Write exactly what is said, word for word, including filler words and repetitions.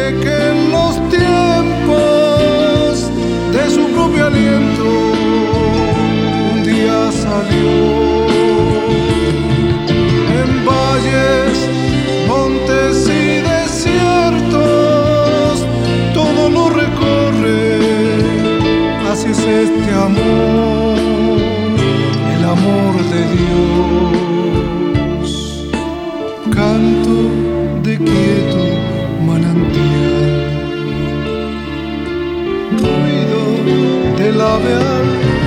que en los tiempos de su propio aliento un día salió. En valles, montes y desiertos todo lo recorre. Así es este amor, el amor de Dios. Canto de quieto manantial, ruido del ave al